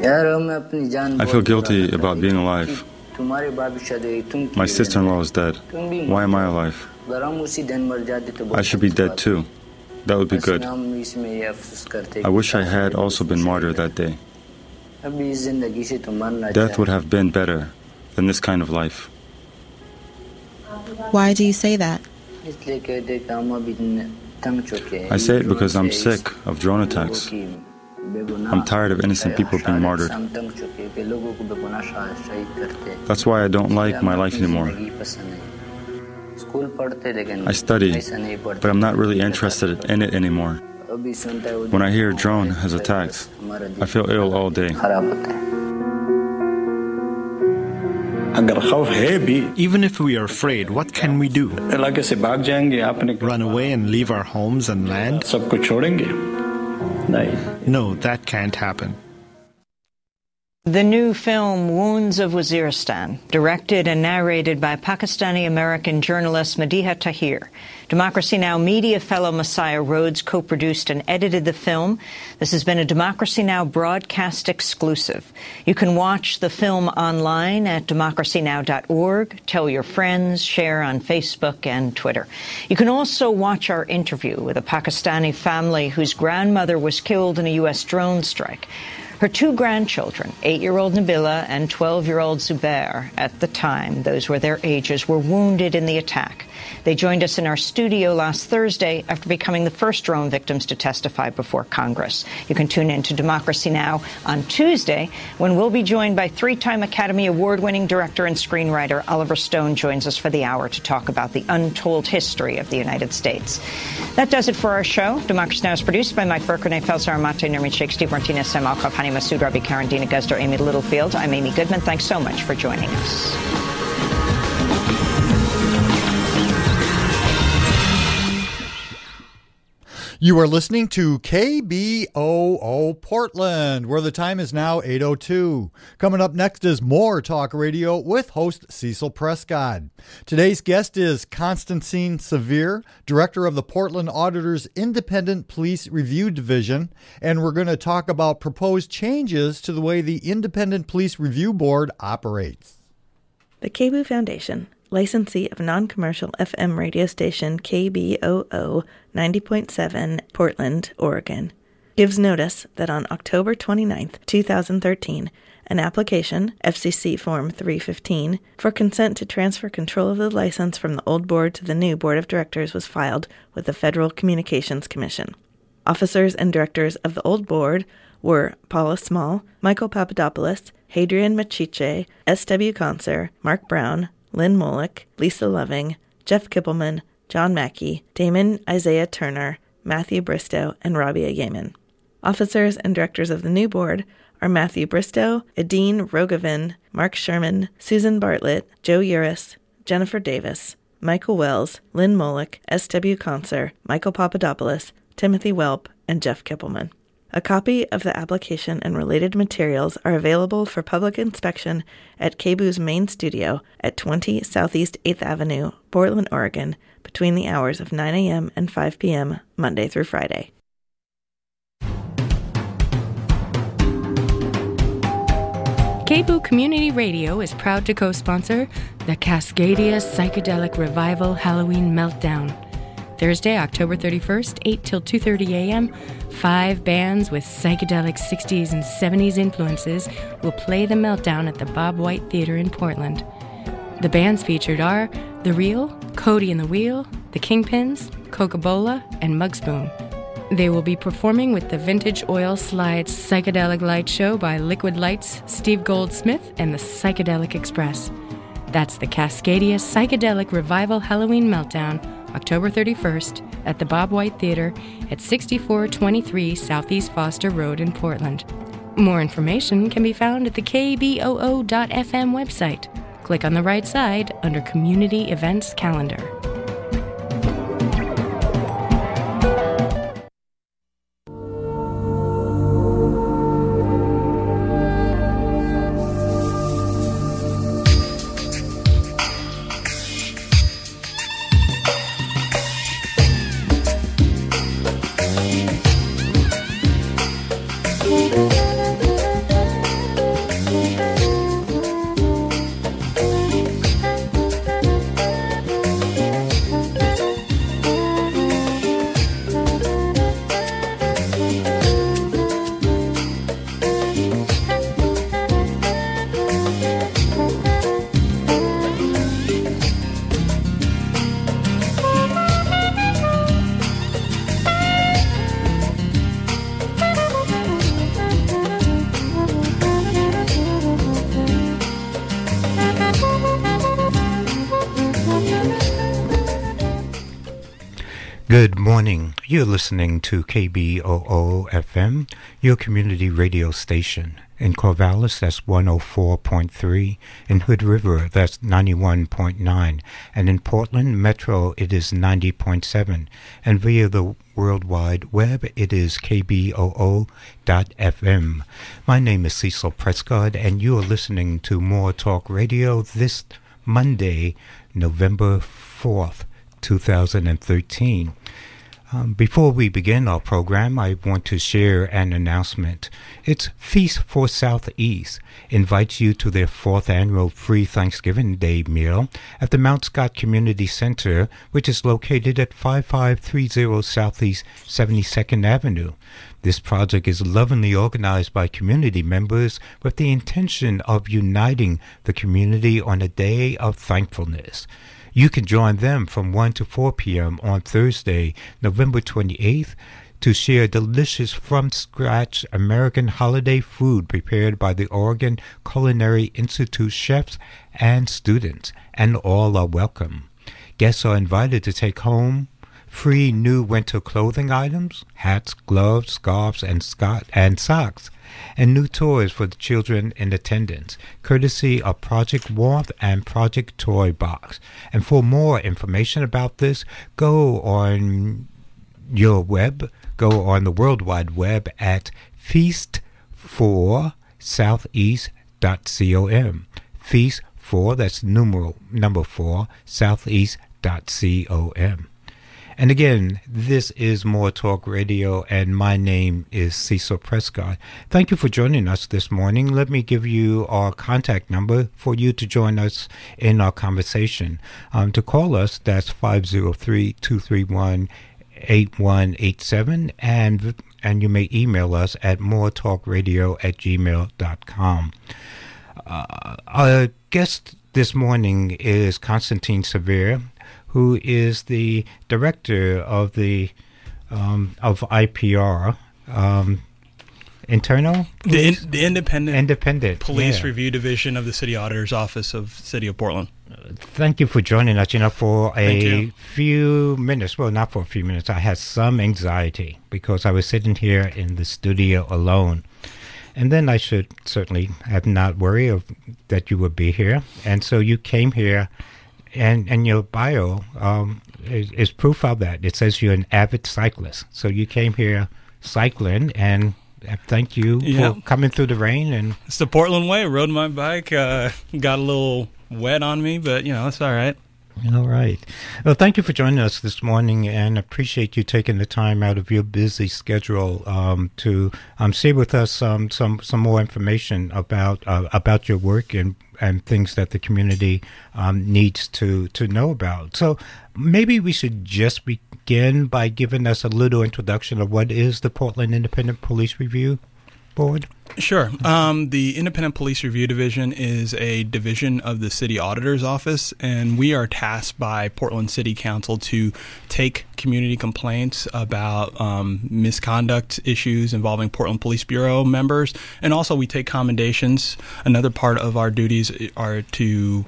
I feel guilty about being alive. My sister-in-law is dead. Why am I alive? I should be dead too. That would be good. I wish I had also been martyred that day. Death would have been better than this kind of life. Why do you say that? I say it because I'm sick of drone attacks. I'm tired of innocent people being martyred. That's why I don't like my life anymore. I study, but I'm not really interested in it anymore. When I hear a drone has attacked, I feel ill all day. Even if we are afraid, what can we do? Run away and leave our homes and land? No, that can't happen. The new film Wounds of Waziristan, directed and narrated by Pakistani-American journalist Madiha Tahir. Democracy Now! Media fellow Messiah Rhodes co-produced and edited the film. This has been a Democracy Now! Broadcast exclusive. You can watch the film online at democracynow.org. Tell your friends, share on Facebook and Twitter. You can also watch our interview with a Pakistani family whose grandmother was killed in a U.S. drone strike. Her two grandchildren, 8-year-old Nabila and 12-year-old Zubair, at the time, those were their ages, were wounded in the attack. They joined us in our studio last Thursday after becoming the first drone victims to testify before Congress. You can tune in to Democracy Now! On Tuesday, when we'll be joined by 3-time Academy Award-winning director and screenwriter Oliver Stone joins us for the hour to talk about the untold history of the United States. That does it for our show. Democracy Now! Is produced by Mike Burke, Renee Felser, Amate, Nermit Sheikh, Steve Martinez, Sam Alkov, Hani Masood, Ravi Karen, Dina Guzder, Amy Littlefield. I'm Amy Goodman. Thanks so much for joining us. You are listening to KBOO Portland, where the time is now 8:02. Coming up next is more talk radio with host Cecil Prescott. Today's guest is Constantine Severe, director of the Portland Auditor's Independent Police Review Division, and we're going to talk about proposed changes to the way the Independent Police Review Board operates. The KBOO Foundation, licensee of non-commercial FM radio station KBOO 90.7 Portland, Oregon, gives notice that on October 29, 2013, an application, FCC Form 315, for consent to transfer control of the license from the old board to the new board of directors was filed with the Federal Communications Commission. Officers and directors of the old board were Paula Small, Michael Papadopoulos, Hadrian Machiche, S.W. Conser, Mark Brown, Lynn Molick, Lisa Loving, Jeff Kippelman, John Mackey, Damon Isaiah Turner, Matthew Bristow, and Rabia Yeaman. Officers and directors of the new board are Matthew Bristow, Adine Rogovin, Mark Sherman, Susan Bartlett, Joe Uris, Jennifer Davis, Michael Wells, Lynn Molick, S.W. Conser, Michael Papadopoulos, Timothy Welp, and Jeff Kippelman. A copy of the application and related materials are available for public inspection at KBOO's main studio at 20 Southeast 8th Avenue, Portland, Oregon, between the hours of 9 a.m. and 5 p.m., Monday through Friday. KBOO Community Radio is proud to co-sponsor the Cascadia Psychedelic Revival Halloween Meltdown. Thursday, October 31st, 8 till 2:30 a.m., 5 bands with psychedelic 60s and 70s influences will play the Meltdown at the Bob White Theater in Portland. The bands featured are The Real, Cody and the Wheel, The Kingpins, Coca-Cola, and Mugspoon. They will be performing with the Vintage Oil Slides Psychedelic Light Show by Liquid Lights, Steve Goldsmith, and the Psychedelic Express. That's the Cascadia Psychedelic Revival Halloween Meltdown, October 31st, at the Bob White Theater at 6423 Southeast Foster Road in Portland. More information can be found at the KBOO.FM website. Click on the right side under Community Events Calendar. Good morning. You're listening to KBOO FM, your community radio station. In Corvallis, that's 104.3. In Hood River, that's 91.9. And in Portland Metro, it is 90.7. And via the World Wide Web, it is KBOO.FM. My name is Cecil Prescott, and you are listening to More Talk Radio this Monday, November 4th, 2013. Before we begin our program, I want to share an announcement. It's Feast for Southeast invites you to their 4th annual free Thanksgiving Day meal at the Mount Scott Community Center, which is located at 5530 Southeast 72nd Avenue. This project is lovingly organized by community members with the intention of uniting the community on a day of thankfulness. You can join them from 1 to 4 p.m. on Thursday, November 28th, to share delicious from-scratch American holiday food prepared by the Oregon Culinary Institute chefs and students, and all are welcome. Guests are invited to take home free new winter clothing items, hats, gloves, scarves, and socks, and new toys for the children in attendance, courtesy of Project Warmth and Project Toy Box. And for more information about this, go on the World Wide Web at feast4southeast.com. Feast 4, that's number 4, southeast.com. And again, this is More Talk Radio, and my name is Cecil Prescott. Thank you for joining us this morning. Let me give you our contact number for you to join us in our conversation. To call us, that's 503-231-8187, and you may email us at moretalkradio@gmail.com. Our guest this morning is Constantine Severe, who is the director of the of IPR, internal police? The independent police yeah. review division of the City Auditor's Office of City of Portland. Thank you for joining us. For a few minutes, well, not for a few minutes, I had some anxiety because I was sitting here in the studio alone. And then I should certainly have not worried that you would be here. And so you came here. And your bio is proof of that. It says you're an avid cyclist. So you came here cycling, and thank you for coming through the rain. And it's the Portland way. Rode my bike, got a little wet on me, but, it's all right. All right. Well, thank you for joining us this morning, and appreciate you taking the time out of your busy schedule to share with us some more information about your work and things that the community needs to know about. So maybe we should just begin by giving us a little introduction of what is the Portland Independent Police Review Board. Sure. The Independent Police Review Division is a division of the City Auditor's Office, and we are tasked by Portland City Council to take community complaints about misconduct issues involving Portland Police Bureau members, and also we take commendations. Another part of our duties are to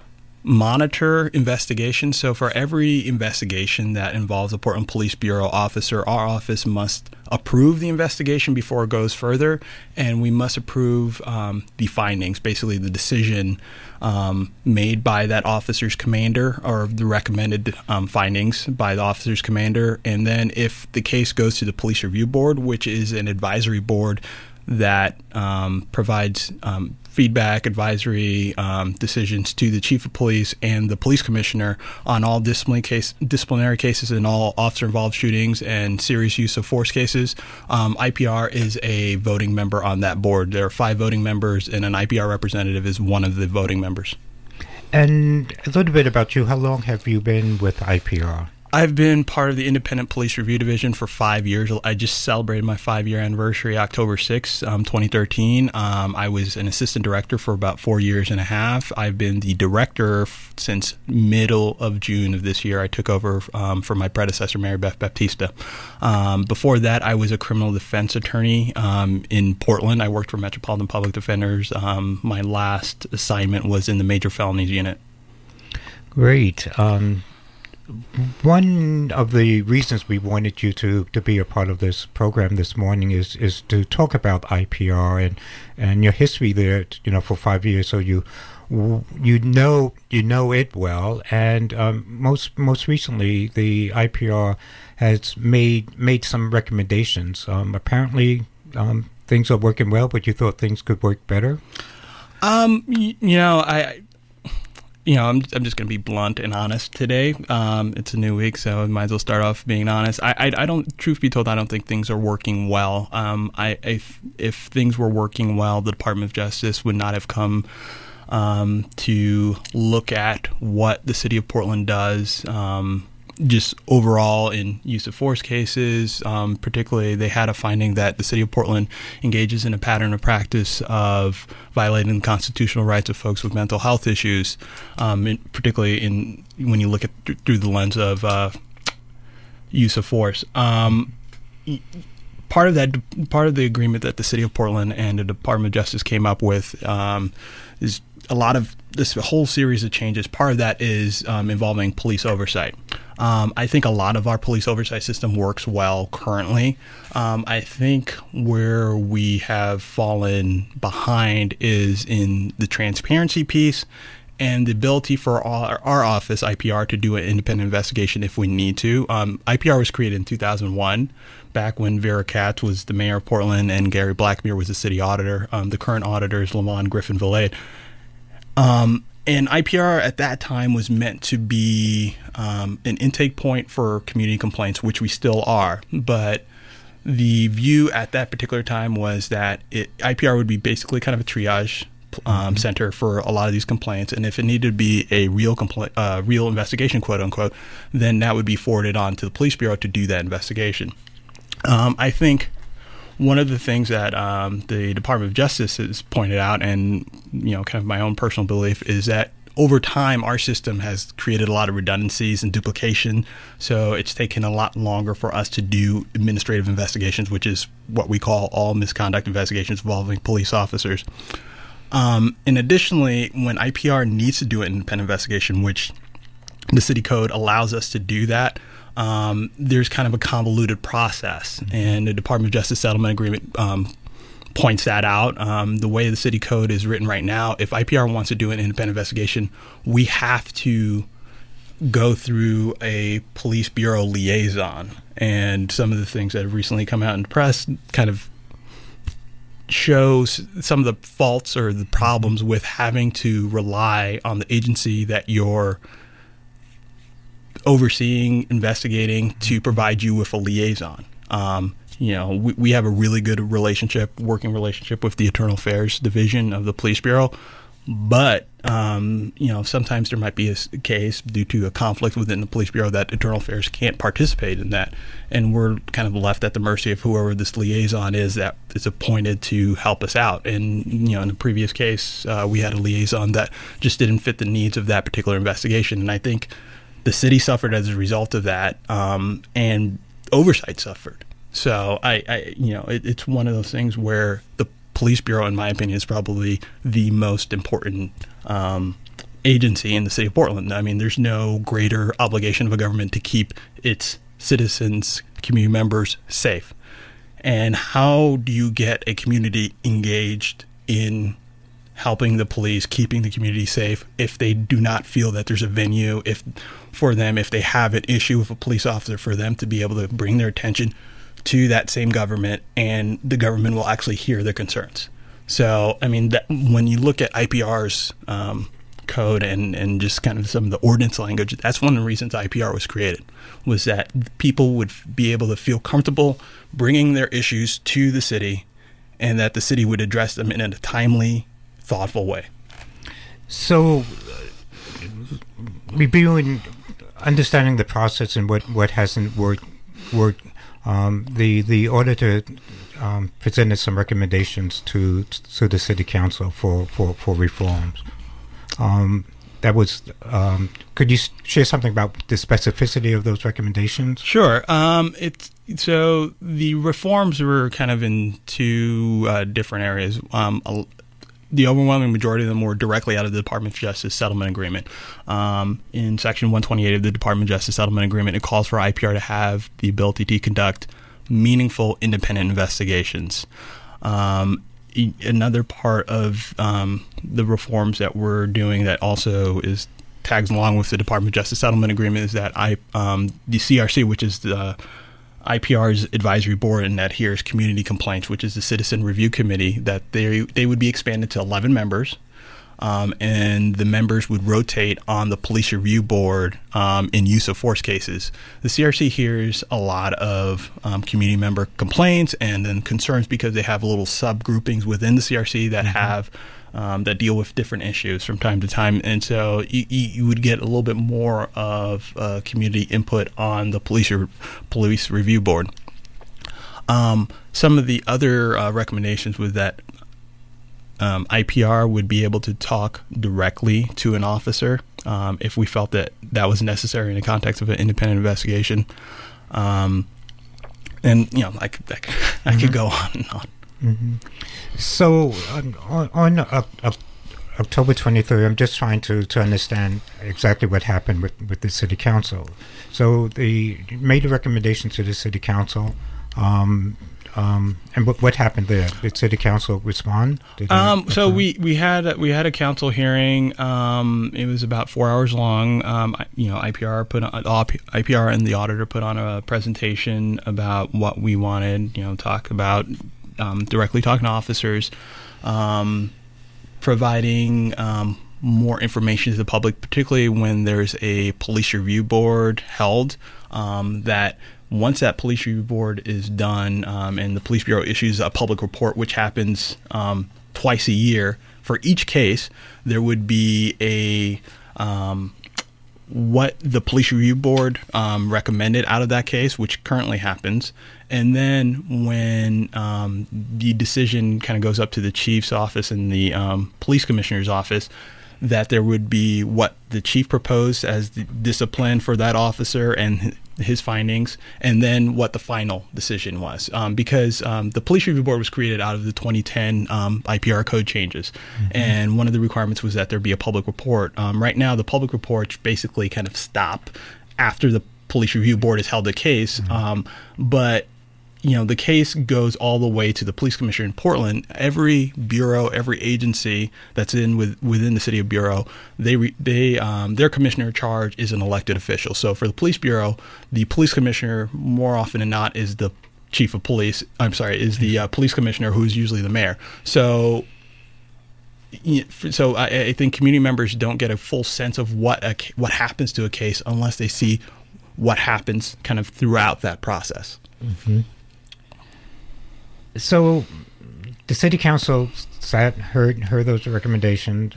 monitor investigations. So for every investigation that involves a Portland Police Bureau officer, our office must approve the investigation before it goes further, and we must approve the findings, basically the decision made by that officer's commander, or the recommended findings by the officer's commander. And then if the case goes to the Police Review Board, which is an advisory board that provides feedback, advisory decisions to the chief of police and the police commissioner on all disciplinary cases and all officer-involved shootings and serious use of force cases. IPR is a voting member on that board. There are 5 voting members, and an IPR representative is one of the voting members. And a little bit about you. How long have you been with IPR? I've been part of the Independent Police Review Division for 5 years. I just celebrated my 5-year anniversary October 6, 2013. I was an assistant director for about 4 years and a half. I've been the director since middle of June of this year. I took over for my predecessor, Mary Beth Baptista. Before that, I was a criminal defense attorney in Portland. I worked for Metropolitan Public Defenders. My last assignment was in the Major Felonies Unit. Great. one of the reasons we wanted you to be a part of this program this morning is to talk about IPR and your history there, for 5 years. So you know it well, and most recently the IPR has made some recommendations. Apparently, things are working well, but you thought things could work better. I'm just going to be blunt and honest today. It's a new week, so I might as well start off being honest. I don't, truth be told, I don't think things are working well. If things were working well, the Department of Justice would not have come to look at what the city of Portland does, just overall in use of force cases. Particularly, they had a finding that the city of Portland engages in a pattern of practice of violating the constitutional rights of folks with mental health issues, particularly when you look at through the lens of use of force. Part of the agreement that the city of Portland and the Department of Justice came up with is a lot of this whole series of changes. Part of that is involving police oversight. I think a lot of our police oversight system works well currently. I think where we have fallen behind is in the transparency piece and the ability for our office, IPR, to do an independent investigation if we need to. IPR was created in 2001, back when Vera Katz was the mayor of Portland and Gary Blackmere was the city auditor. The current auditor is Lamont Griffin-Villade. And IPR at that time was meant to be an intake point for community complaints, which we still are. But the view at that particular time was that IPR would be basically kind of a triage center for a lot of these complaints. And if it needed to be a real investigation, quote unquote, then that would be forwarded on to the police bureau to do that investigation. I think one of the things that the Department of Justice has pointed out, and kind of my own personal belief, is that over time our system has created a lot of redundancies and duplication. So it's taken a lot longer for us to do administrative investigations, which is what we call all misconduct investigations involving police officers. And additionally, when IPR needs to do an independent investigation, which the city code allows us to do that, there's kind of a convoluted process, and the Department of Justice Settlement Agreement points that out. The way the city code is written right now, if IPR wants to do an independent investigation, we have to go through a police bureau liaison. And some of the things that have recently come out in the press kind of shows some of the faults or the problems with having to rely on the agency that you're overseeing, investigating, to provide you with a liaison. We have a really good working relationship with the Internal Affairs Division of the Police Bureau, but sometimes there might be a case due to a conflict within the Police Bureau that Internal Affairs can't participate in that, and we're kind of left at the mercy of whoever this liaison is that is appointed to help us out. And in the previous case, we had a liaison that just didn't fit the needs of that particular investigation, and I think the city suffered as a result of that, and oversight suffered. So it's one of those things where the police bureau, in my opinion, is probably the most important agency in the city of Portland. I mean, there's no greater obligation of a government to keep its citizens, community members safe. And how do you get a community engaged in helping the police, keeping the community safe, if they do not feel that there's a venue if they have an issue with a police officer, for them to be able to bring their attention to that same government, and the government will actually hear their concerns. So, I mean, when you look at IPR's code and just kind of some of the ordinance language, that's one of the reasons IPR was created, was that people would be able to feel comfortable bringing their issues to the city, and that the city would address them in a timely, thoughtful way. So, reviewing, understanding the process and what hasn't worked. The auditor presented some recommendations to the city council for reforms. That was. Could you share something about the specificity of those recommendations? Sure. So the reforms were kind of in two different areas. the overwhelming majority of them were directly out of the Department of Justice settlement agreement. In Section 128 of the Department of Justice settlement agreement, it calls for IPR to have the ability to conduct meaningful independent investigations. Another part of the reforms that we're doing that also tags along with the Department of Justice settlement agreement is that the CRC, which is the IPR's advisory board and that hears community complaints, which is the Citizen Review Committee, that they would be expanded to 11 members. And the members would rotate on the police review board in use of force cases. The CRC hears a lot of community member complaints and then concerns because they have little subgroupings within the CRC that have that deal with different issues from time to time. And so you would get a little bit more of community input on the police review board. Some of the other recommendations was that IPR would be able to talk directly to an officer if we felt that was necessary in the context of an independent investigation. And, I could go on and on. Mm-hmm. So on October 23rd, I'm just trying to understand exactly what happened with the city council. So they made a recommendation to the city council. And what happened there? Did city council respond? So we had a council hearing. It was about 4 hours long. IPR and the auditor put on a presentation about what we wanted. Talk about directly talking to officers, providing more information to the public, particularly when there's a police review board held. That once that police review board is done and the police bureau issues a public report, which happens twice a year for each case, there would be what the police review board recommended out of that case, which currently happens. And then when the decision kind of goes up to the chief's office and the police commissioner's office, that there would be what the chief proposed as the discipline for that officer and his findings, and then what the final decision was. Because the police review board was created out of the 2010 IPR code changes. Mm-hmm. And one of the requirements was that there be a public report. Right now, the public reports basically kind of stop after the police review board has held the case. Mm-hmm. But the case goes all the way to the police commissioner in Portland. Every bureau, every agency that's within the city of bureau, their commissioner in charge is an elected official. So for the police bureau, the police commissioner more often than not is the chief of police. Is the police commissioner, who's usually the mayor. So I think community members don't get a full sense of what happens to a case unless they see what happens kind of throughout that process. Mm-hmm. So the city council heard those recommendations.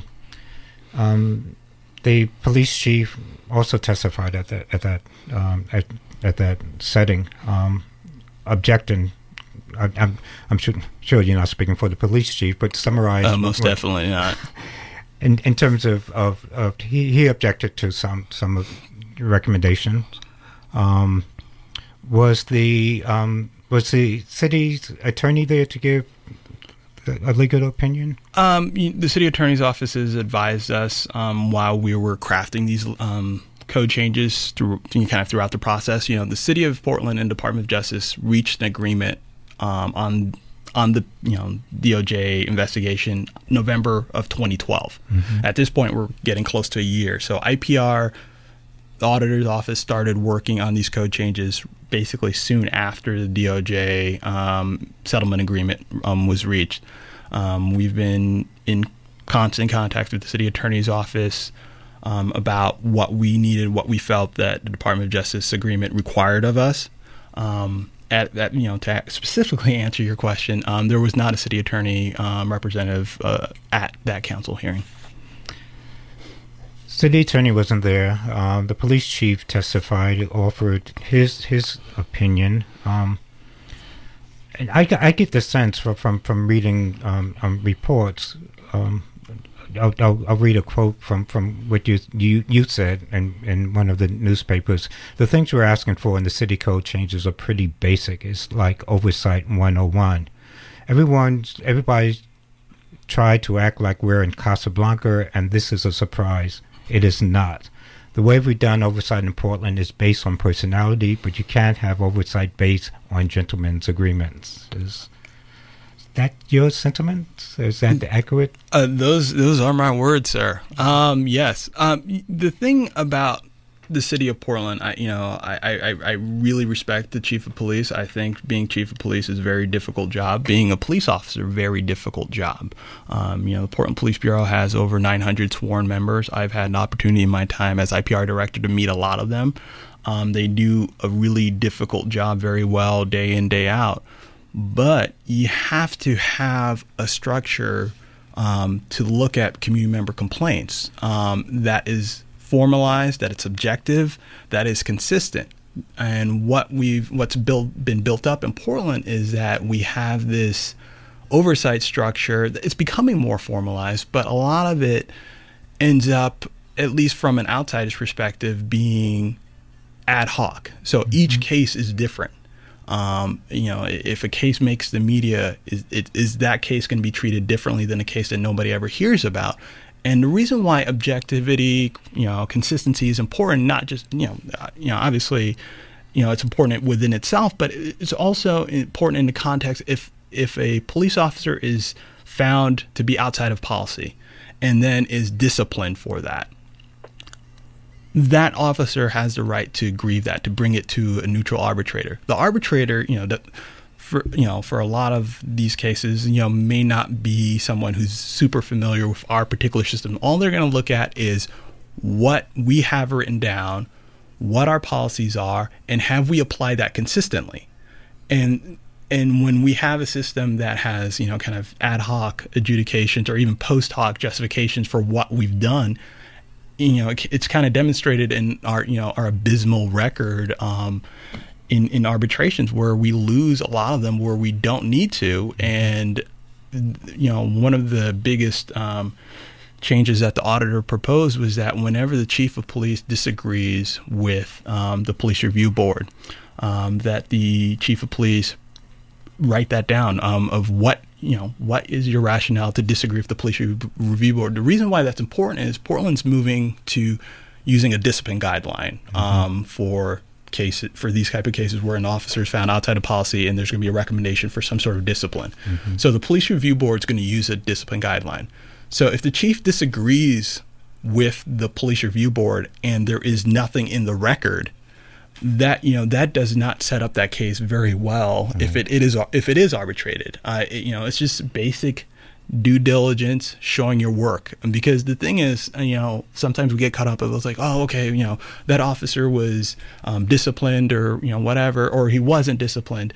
The police chief also testified at that setting, objecting. I'm sure you're not speaking for the police chief, but summarize. Most definitely not. In terms of he objected to some of the recommendations. Was the city's attorney there to give a legal opinion? The city attorney's offices advised us while we were crafting these code changes throughout the process. The city of Portland and Department of Justice reached an agreement on the DOJ investigation November of 2012. Mm-hmm. At this point, we're getting close to a year. So IPR, the auditor's office, started working on these code changes basically soon after the DOJ settlement agreement was reached. We've been in constant contact with the city attorney's office about what we needed, what we felt that the Department of Justice agreement required of us. To specifically answer your question, there was not a city attorney representative at that council hearing. City attorney wasn't there. The police chief testified, offered his opinion. And I get the sense from reading reports. I'll read a quote from what you said in one of the newspapers. The things we're asking for in the city code changes are pretty basic. It's like oversight 101. Everybody try to act like we're in Casablanca and this is a surprise. It is not. The way we've done oversight in Portland is based on personality, but you can't have oversight based on gentlemen's agreements. Is that your sentiment? Is that accurate? Those are my words, sir. Yes. The thing about the city of Portland, I really respect the chief of police. I think being chief of police is a very difficult job. Being a police officer, very difficult job. The Portland Police Bureau has over 900 sworn members. I've had an opportunity in my time as IPR director to meet a lot of them. They do a really difficult job very well day in, day out. But you have to have a structure to look at community member complaints that is formalized, that it's objective, that is consistent. And what's been built up in Portland is that we have this oversight structure. It's becoming more formalized, but a lot of it ends up, at least from an outsider's perspective, being ad hoc. So each case is different. If a case makes the media, is that case going to be treated differently than a case that nobody ever hears about? And the reason why objectivity, consistency is important, not just, obviously, it's important within itself, but it's also important in the context if a police officer is found to be outside of policy and then is disciplined for that. That officer has the right to grieve that, to bring it to a neutral arbitrator. The arbitrator, for a lot of these cases, may not be someone who's super familiar with our particular system. All they're going to look at is what we have written down, what our policies are, and have we applied that consistently. And when we have a system that has, kind of ad hoc adjudications or even post hoc justifications for what we've done, it's kind of demonstrated in our abysmal record in arbitrations where we lose a lot of them where we don't need to. And, one of the biggest changes that the auditor proposed was that whenever the chief of police disagrees with the police review board, that the chief of police write that down of what is your rationale to disagree with the police review board. The reason why that's important is Portland's moving to using a discipline guideline for these type of cases where an officer is found outside of policy and there's going to be a recommendation for some sort of discipline. So the police review board is going to use a discipline guideline. So if the chief disagrees with the police review board and there is nothing in the record, that does not set up that case very well if it is arbitrated. It's just basic due diligence, showing your work. And because the thing is, sometimes we get caught up. It was like, oh, okay, that officer was disciplined or whatever, or he wasn't disciplined.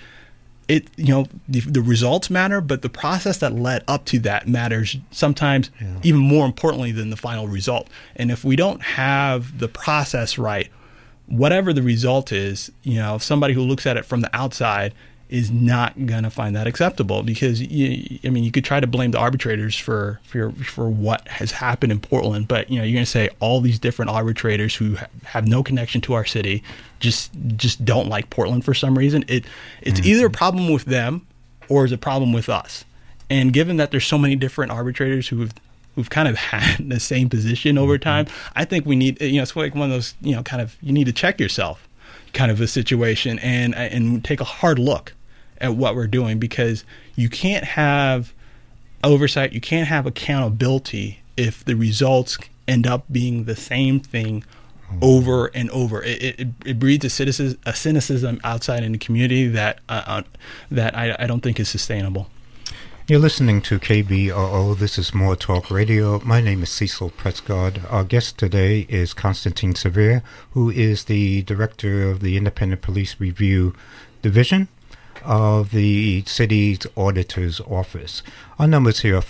The results matter, but the process that led up to that matters sometimes even more importantly than the final result. And if we don't have the process right, whatever the result is, somebody who looks at it from the outside is not going to find that acceptable, because you could try to blame the arbitrators for what has happened in Portland, but you're going to say all these different arbitrators who have no connection to our city just don't like Portland for some reason. It's either a problem with them or is a problem with us. And given that there's so many different arbitrators who've kind of had the same position over time, I think we need, it's like one of those, kind of, you need to check yourself kind of a situation and take a hard look at what we're doing, because you can't have oversight, you can't have accountability if the results end up being the same thing over and over. It breeds a cynicism outside in the community that I don't think is sustainable. You're listening to KBOO. This is More Talk Radio. My name is Cecil Prescott. Our guest today is Constantine Severe, who is the director of the Independent Police Review Division of the city's auditor's office. Our numbers here are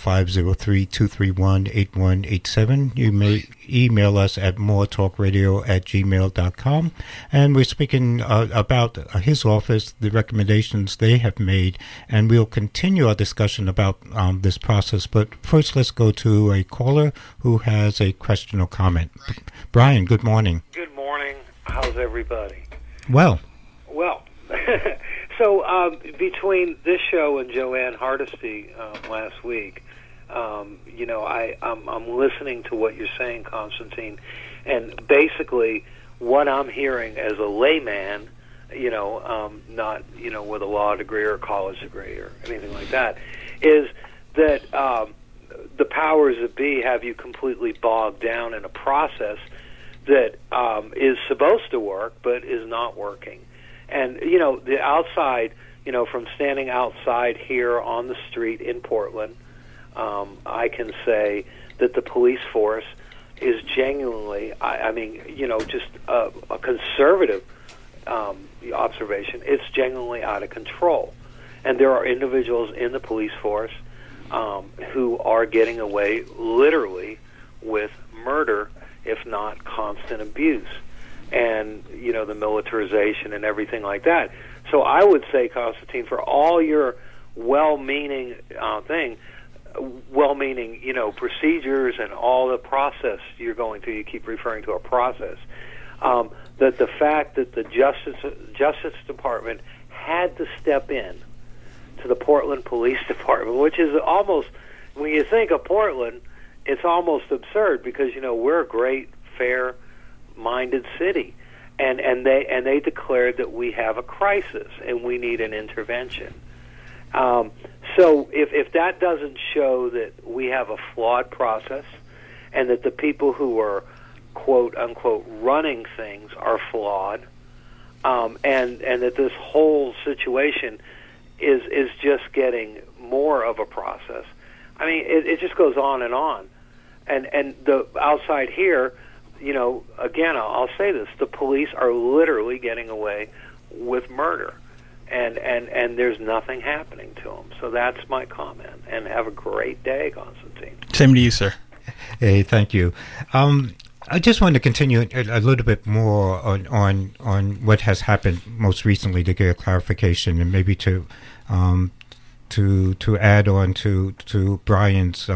503-231-8187. You may email us at moretalkradio@gmail.com. And we're speaking about his office, the recommendations they have made, and we'll continue our discussion about this process. But first, let's go to a caller who has a question or comment. Brian, good morning. Good morning. How's everybody? Well. So between this show and Joanne Hardesty last week, I'm listening to what you're saying, Constantine, and basically what I'm hearing as a layman, not with a law degree or a college degree or anything like that, is that the powers that be have you completely bogged down in a process that is supposed to work but is not working. And the outside, from standing outside here on the street in Portland, I can say that the police force is genuinely, just a conservative observation. It's genuinely out of control. And there are individuals in the police force who are getting away literally with murder, if not constant abuse, and the militarization and everything like that. So I would say, Constantine, for all your well-meaning procedures and all the process you're going through, you keep referring to a process, that the fact that the Justice Department had to step in to the Portland Police Department, which is almost, when you think of Portland, it's almost absurd because we're a great, fair-minded city, and they declared that we have a crisis and we need an intervention. So if that doesn't show that we have a flawed process and that the people who are quote unquote running things are flawed, and that this whole situation is just getting more of a process. I mean, it just goes on. And the outside here, again, I'll say this, the police are literally getting away with murder. And there's nothing happening to them. So that's my comment. And have a great day, Constantine. Same to you, sir. Hey, thank you. I just want to continue a little bit more on what has happened most recently to get a clarification, and maybe to add on to Brian's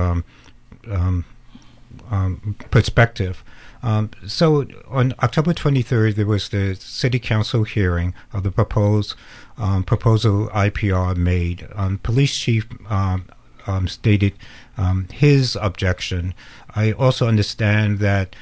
perspective. So on October 23rd, there was the City Council hearing of the proposal IPR made. Police Chief stated his objection. I also understand that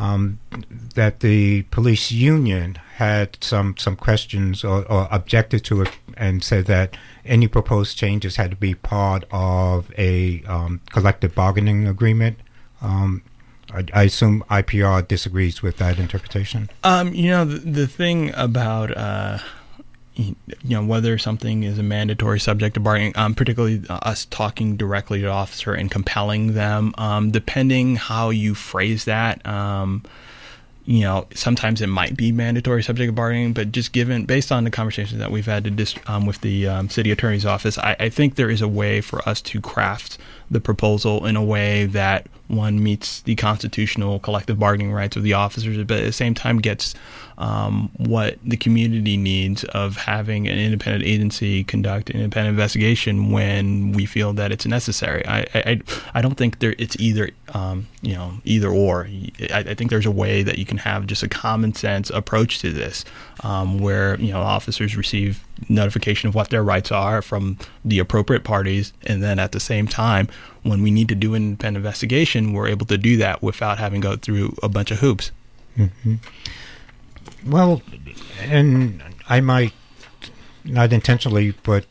the police union had some questions or objected to it and said that any proposed changes had to be part of a collective bargaining agreement. I assume IPR disagrees with that interpretation. The thing about whether something is a mandatory subject to bargaining, particularly us talking directly to the officer and compelling them, depending how you phrase that, sometimes it might be mandatory subject to bargaining, but just based on the conversations that we've had with the city attorney's office, I think there is a way for us to craft the proposal in a way that one meets the constitutional collective bargaining rights of the officers, but at the same time gets what the community needs of having an independent agency conduct an independent investigation when we feel that it's necessary. I don't think it's either either or. I think there's a way that you can have just a common sense approach to this, where officers receive notification of what their rights are from the appropriate parties, and then at the same time, when we need to do an independent investigation, we're able to do that without having to go through a bunch of hoops. Mm-hmm. Well, and I might not intentionally, but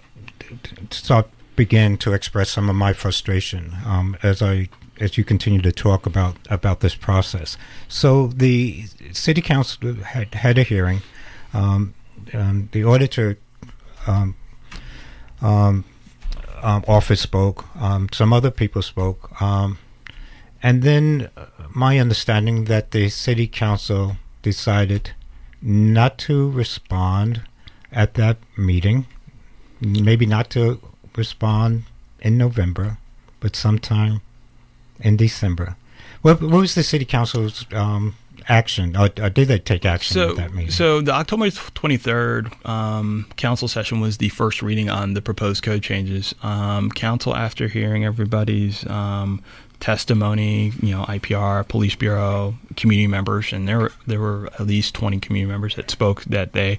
begin to express some of my frustration as you continue to talk about this process. So the city council had a hearing. The auditor office spoke. Some other people spoke, and then my understanding that the city council decided not to respond at that meeting, maybe not to respond in November, but sometime in December. What was the city council's action, or did they take action at that meeting? So the October 23rd council session was the first reading on the proposed code changes. Council, after hearing everybody's testimony, IPR, police bureau, community members, and there were at least 20 community members that spoke that day,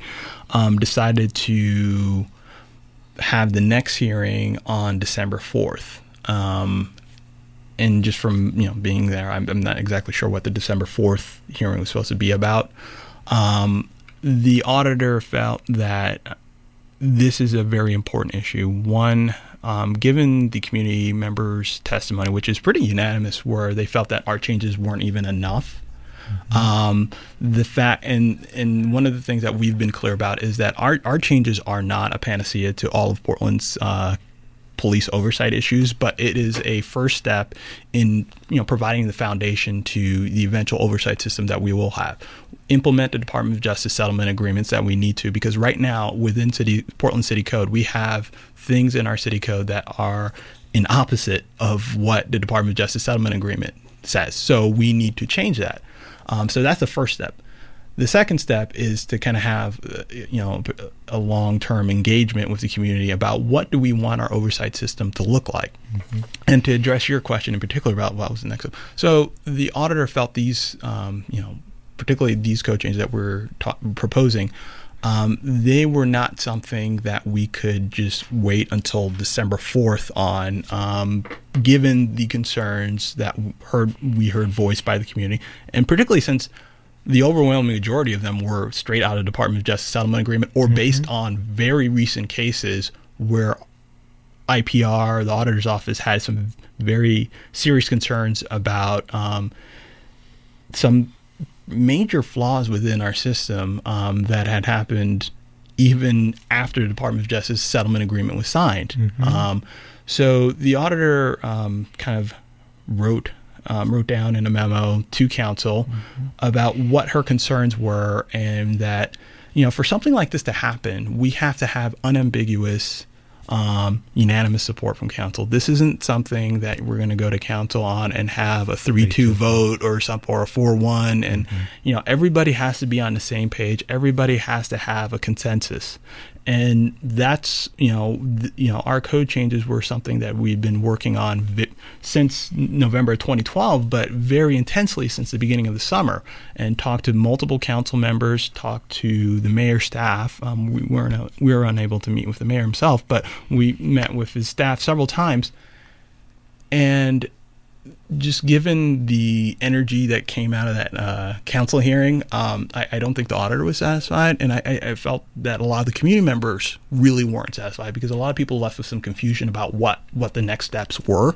decided to have the next hearing on December 4th. And just from being there, I'm not exactly sure what the December 4th hearing was supposed to be about. The auditor felt that this is a very important issue. One, given the community members' testimony, which is pretty unanimous, where they felt that our changes weren't even enough. The fact, and one of the things that we've been clear about is that our changes are not a panacea to all of Portland's police oversight issues, but it is a first step in providing the foundation to the eventual oversight system that we will have. Implement the Department of Justice settlement agreements that we need to, because right now within Portland City Code we have things in our city code that are in opposite of what the Department of Justice settlement agreement says. So we need to change that. So that's the first step. The second step is to kind of have a long-term engagement with the community about what do we want our oversight system to look like. And to address your question in particular about what was the next step. So the auditor felt these, particularly these code changes that we're proposing, they were not something that we could just wait until December 4th on, given the concerns that we heard voiced by the community, and particularly since the overwhelming majority of them were straight out of Department of Justice settlement agreement or based on very recent cases where IPR, the auditor's office, had some very serious concerns about some major flaws within our system that had happened even after the Department of Justice settlement agreement was signed. So the auditor kind of wrote down in a memo to council about what her concerns were, and that for something like this to happen, we have to have unambiguous unanimous support from council. This isn't something that we're going to go to council on and have a 3-2 vote or a 4-1, and everybody has to be on the same page. Everybody has to have a consensus. And that's, our code changes were something that we've been working on since November 2012, but very intensely since the beginning of the summer, and talked to multiple council members, talked to the mayor's staff. We were unable to meet with the mayor himself, but we met with his staff several times. And just given the energy that came out of that council hearing, I don't think the auditor was satisfied, and I felt that a lot of the community members really weren't satisfied, because a lot of people left with some confusion about what the next steps were.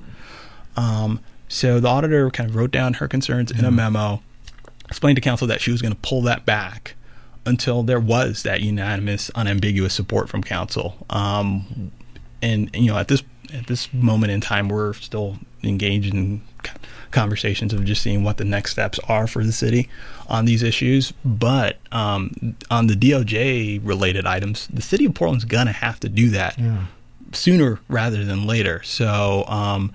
So the auditor kind of wrote down her concerns in a memo, explained to council that she was going to pull that back until there was that unanimous, unambiguous support from council. And at this moment in time, we're still engaged in conversations of just seeing what the next steps are for the city on these issues. But on the DOJ related items, the city of Portland's gonna have to do that sooner rather than later. So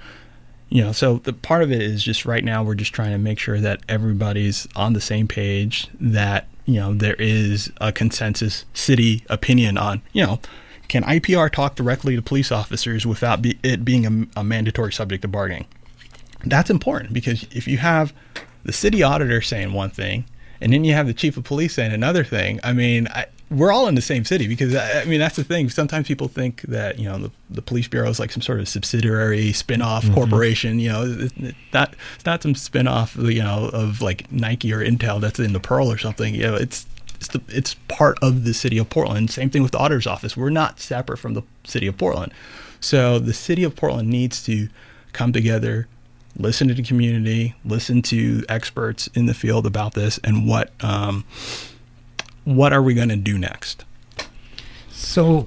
so the part of it is just right now we're just trying to make sure that everybody's on the same page, that there is a consensus city opinion on can IPR talk directly to police officers without it being a mandatory subject of bargaining. That's important, because if you have the city auditor saying one thing and then you have the chief of police saying another thing, we're all in the same city. Because that's the thing. Sometimes people think that the police bureau is like some sort of subsidiary spin-off corporation. It's not some spin-off of like Nike or Intel that's in the Pearl or something. It's part of the city of Portland. Same thing with the auditor's office. We're not separate from the city of Portland. So the city of Portland needs to come together, listen to the community, listen to experts in the field about this, and what are we going to do next? So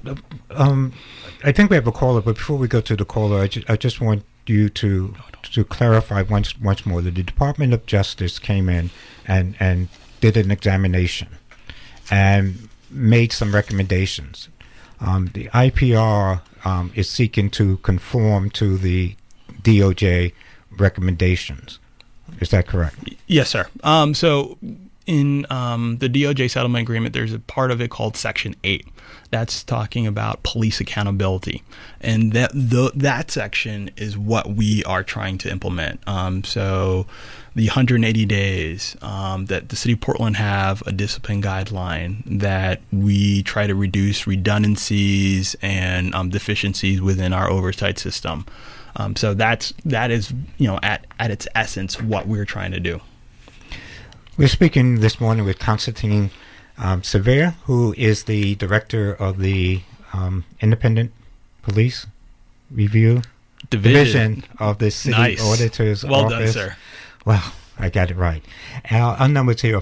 I think we have a caller, but before we go to the caller, I just want you to clarify once more that the Department of Justice came in and did an examination and made some recommendations. The IPR is seeking to conform to the DOJ recommendations. Is that correct? Yes, sir. So in the DOJ settlement agreement, there's a part of it called Section 8. That's talking about police accountability. And that section is what we are trying to implement. So the 180 days that the city of Portland have a discipline guideline that we try to reduce redundancies and deficiencies within our oversight system. So that is, at its essence, what we're trying to do. We're speaking this morning with Constantine Severe, who is the director of the Independent Police Review Division of the City Auditor's Office. Well done, sir. Well, I got it right. Our numbers here are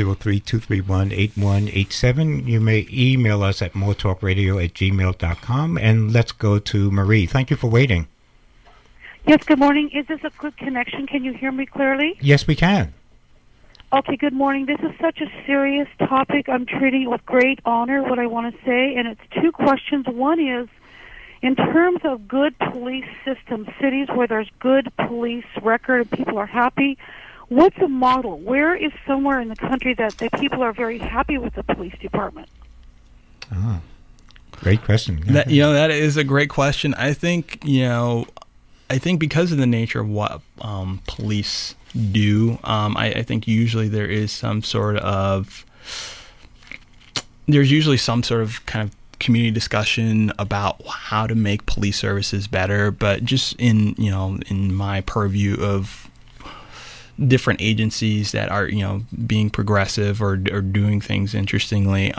503-231-8187. You may email us at moretalkradio@gmail.com. And let's go to Marie. Thank you for waiting. Yes, good morning. Is this a good connection? Can you hear me clearly? Yes, we can. Okay, good morning. This is such a serious topic. I'm treating it with great honor, what I want to say, and it's two questions. One is, in terms of good police systems, cities where there's good police record and people are happy, what's a model? Where is somewhere in the country that the people are very happy with the police department? Oh, great question. That is a great question. I think, because of the nature of what police do, I think usually there's usually some sort of kind of community discussion about how to make police services better, but just in my purview of different agencies that are being progressive or doing things interestingly,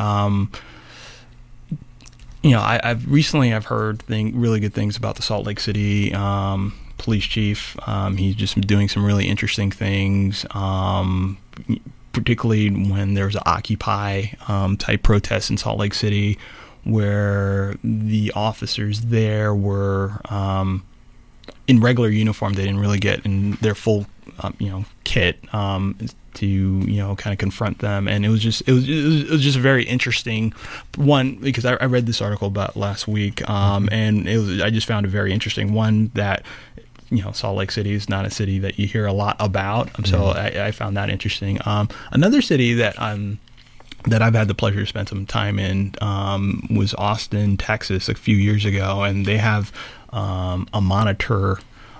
I've heard really good things about the Salt Lake City police chief. He's just doing some really interesting things, particularly when there was an Occupy type protest in Salt Lake City, where the officers there were in regular uniform. They didn't really get in their full kit to kind of confront them, and it was just a very interesting one, because I read this article about last week, and I just found it very interesting. One, that Salt Lake City is not a city that you hear a lot about, so I found that interesting. Another city that I've had the pleasure to spend some time in was Austin, Texas, a few years ago, and they have a monitor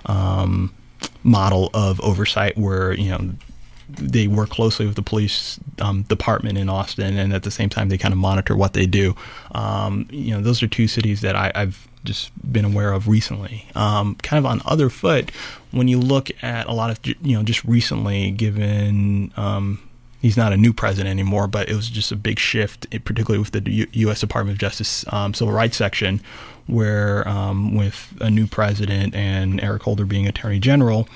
model of oversight where they work closely with the police department in Austin, and at the same time they kind of monitor what they do. Those are two cities that I've just been aware of recently. Kind of on other foot, when you look at a lot of just recently, given he's not a new president anymore, but it was just a big shift, particularly with the U.S. Department of Justice Civil Rights section, where with a new president and Eric Holder being Attorney General,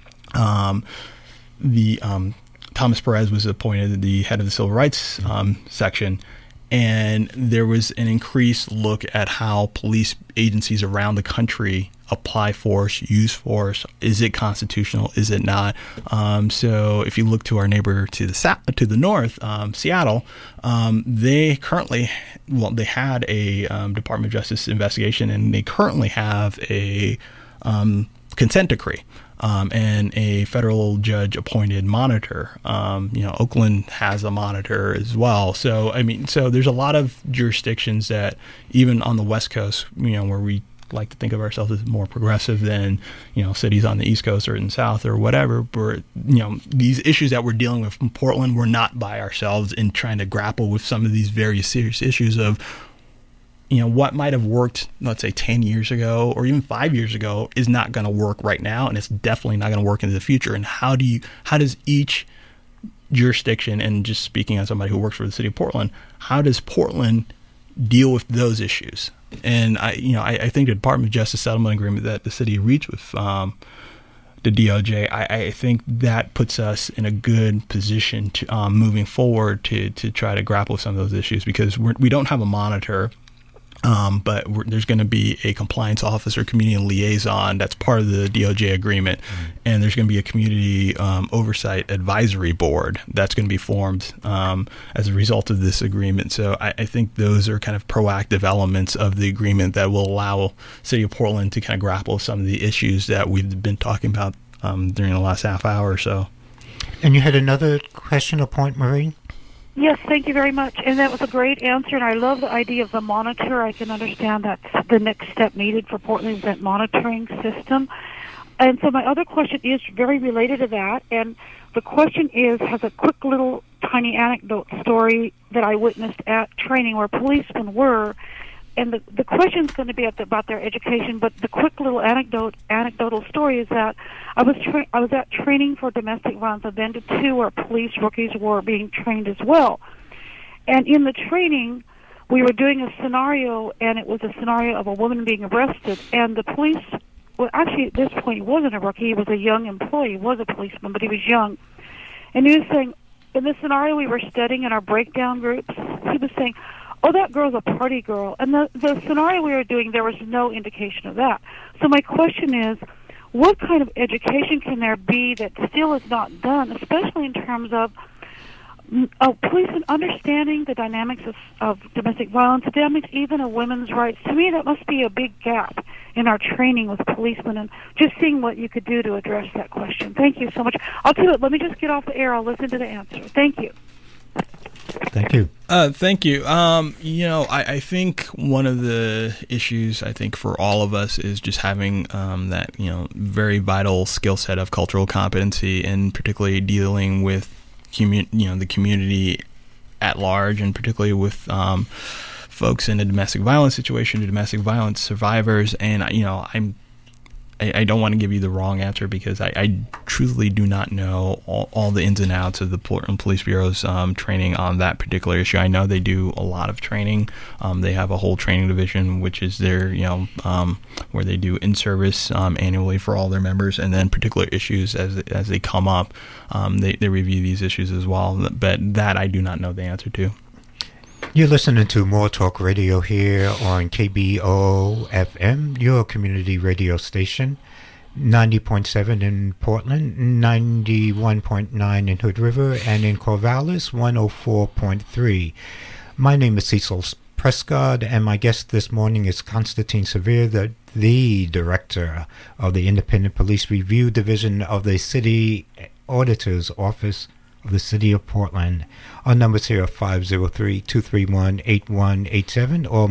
Thomas Perez was appointed the head of the Civil Rights section, and there was an increased look at how police agencies around the country apply force, use force. Is it constitutional? Is it not? So if you look to our neighbor to the north, Seattle, they had a Department of Justice investigation, and they currently have a consent decree. And a federal judge-appointed monitor. Oakland has a monitor as well. So there's a lot of jurisdictions that, even on the West Coast, where we like to think of ourselves as more progressive than, cities on the East Coast or in the South or whatever, where, these issues that we're dealing with in Portland, we're not by ourselves in trying to grapple with some of these very serious issues of, what might have worked, let's say 10 years ago or even 5 years ago is not going to work right now, and it's definitely not going to work into the future. And how does each jurisdiction, and just speaking as somebody who works for the city of Portland, how does Portland deal with those issues? And I think the Department of Justice settlement agreement that the city reached with the DOJ, I think that puts us in a good position to moving forward to try to grapple with some of those issues, because we don't have a monitor. But there's going to be a compliance officer, community liaison. That's part of the DOJ agreement. And there's going to be a community oversight advisory board that's going to be formed as a result of this agreement. So I think those are kind of proactive elements of the agreement that will allow City of Portland to kind of grapple with some of the issues that we've been talking about during the last half hour or so. And you had another question or point, Marie? Yes, thank you very much. And that was a great answer, and I love the idea of the monitor. I can understand that's the next step needed for Portland's that monitoring system. And so my other question is very related to that, and the question has a quick little tiny anecdote story that I witnessed at training where policemen were and the question's going to be about their education, but the quick little anecdotal story is that I was at training for domestic violence event 2 where police rookies were being trained as well. And in the training, we were doing a scenario, and it was a scenario of a woman being arrested, and the police, well, actually at this point he wasn't a rookie, he was a young employee, he was a policeman, but he was young. And he was saying, in the scenario we were studying in our breakdown groups, he was saying, oh, that girl's a party girl. And the scenario we were doing, there was no indication of that. So my question is, what kind of education can there be that still is not done, especially in terms of policemen understanding the dynamics of domestic violence, the dynamics even of women's rights? To me, that must be a big gap in our training with policemen, and just seeing what you could do to address that question. Thank you so much. I'll tell you what, let me just get off the air. I'll listen to the answer. Thank you. Thank you. Thank you. I think one of the issues, I think, for all of us is just having that, very vital skill set of cultural competency, and particularly dealing with the community at large, and particularly with folks in a domestic violence situation, domestic violence survivors. And I don't want to give you the wrong answer, because I truly do not know all the ins and outs of the Portland Police Bureau's training on that particular issue. I know they do a lot of training. They have a whole training division, which is their, where they do in-service annually for all their members, and then particular issues as they come up, they review these issues as well. But that I do not know the answer to. You're listening to More Talk Radio here on KBOO FM, your community radio station, 90.7 in Portland, 91.9 in Hood River, and in Corvallis, 104.3. My name is Cecil Prescott, and my guest this morning is Constantine Severe, the director of the Independent Police Review Division of the City Auditor's Office of the City of Portland. Our numbers here are 503-231-8187 or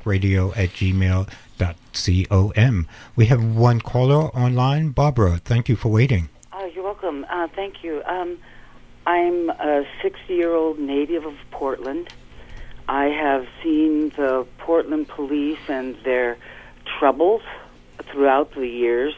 moretalkradio@gmail.com. We have one caller online. Barbara, thank you for waiting. You're welcome. Thank you. I'm a 60-year-old native of Portland. I have seen the Portland police and their troubles throughout the years,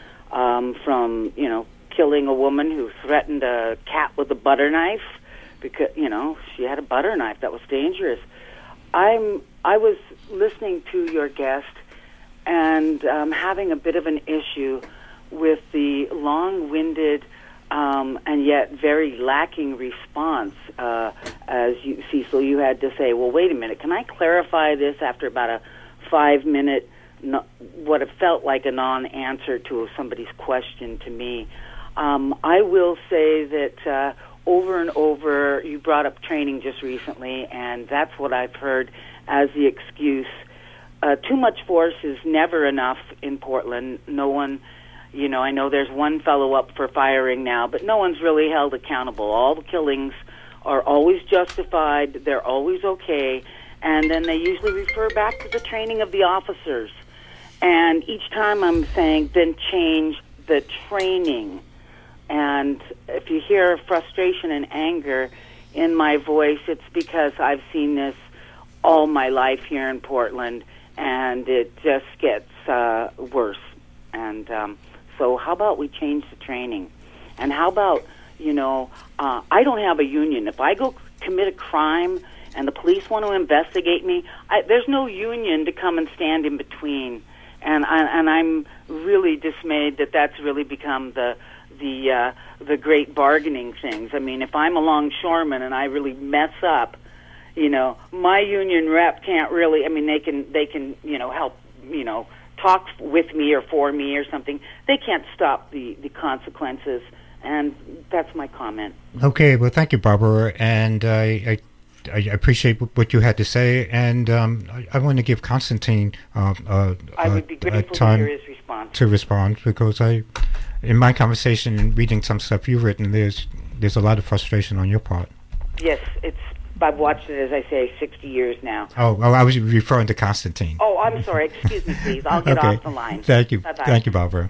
from, killing a woman who threatened a cat with a butter knife because, she had a butter knife that was dangerous. I was listening to your guest and having a bit of an issue with the long-winded and yet very lacking response. As you, Cecil, you had to say, well, wait a minute, can I clarify this after about a 5-minute, what it felt like a non-answer to somebody's question to me. I will say that over and over, you brought up training just recently, and that's what I've heard as the excuse. Too much force is never enough in Portland. No one, I know there's one fellow up for firing now, but no one's really held accountable. All the killings are always justified. They're always okay. And then they usually refer back to the training of the officers. And each time I'm saying, then change the training. And if you hear frustration and anger in my voice, it's because I've seen this all my life here in Portland, and it just gets worse. And so how about we change the training? And how about, I don't have a union. If I go commit a crime and the police want to investigate me, there's no union to come and stand in between. And I'm really dismayed that that's really become the great bargaining things. I mean, if I'm a longshoreman and I really mess up, my union rep can't really. I mean, they can help talk with me or for me or something. They can't stop the consequences, and that's my comment. Okay, well, thank you, Barbara, and I appreciate what you had to say, and I want to give Constantine I would be grateful time to hear his response. To respond, because in my conversation and reading some stuff you've written, there's a lot of frustration on your part. Yes, I've watched it, as I say, 60 years now. Oh, I was referring to Constantine. Oh, I'm sorry. Excuse me, please. I'll get off the line. Thank you. Bye-bye. Thank you, Barbara.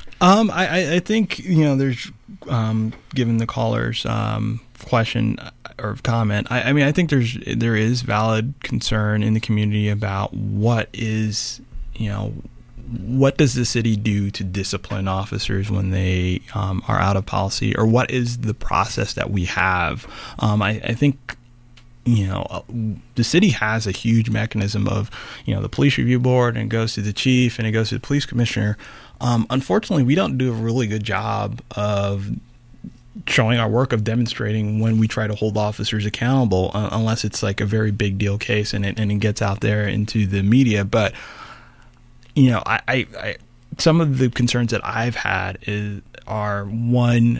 I think, there's, given the caller's question, or comment. I mean, I think there is valid concern in the community about what does the city do to discipline officers when they are out of policy, or what is the process that we have? I think, the city has a huge mechanism of, the police review board, and it goes to the chief and it goes to the police commissioner. Unfortunately, we don't do a really good job of showing our work, of demonstrating when we try to hold officers accountable, unless it's like a very big deal case and it gets out there into the media. But I some of the concerns that I've had are one,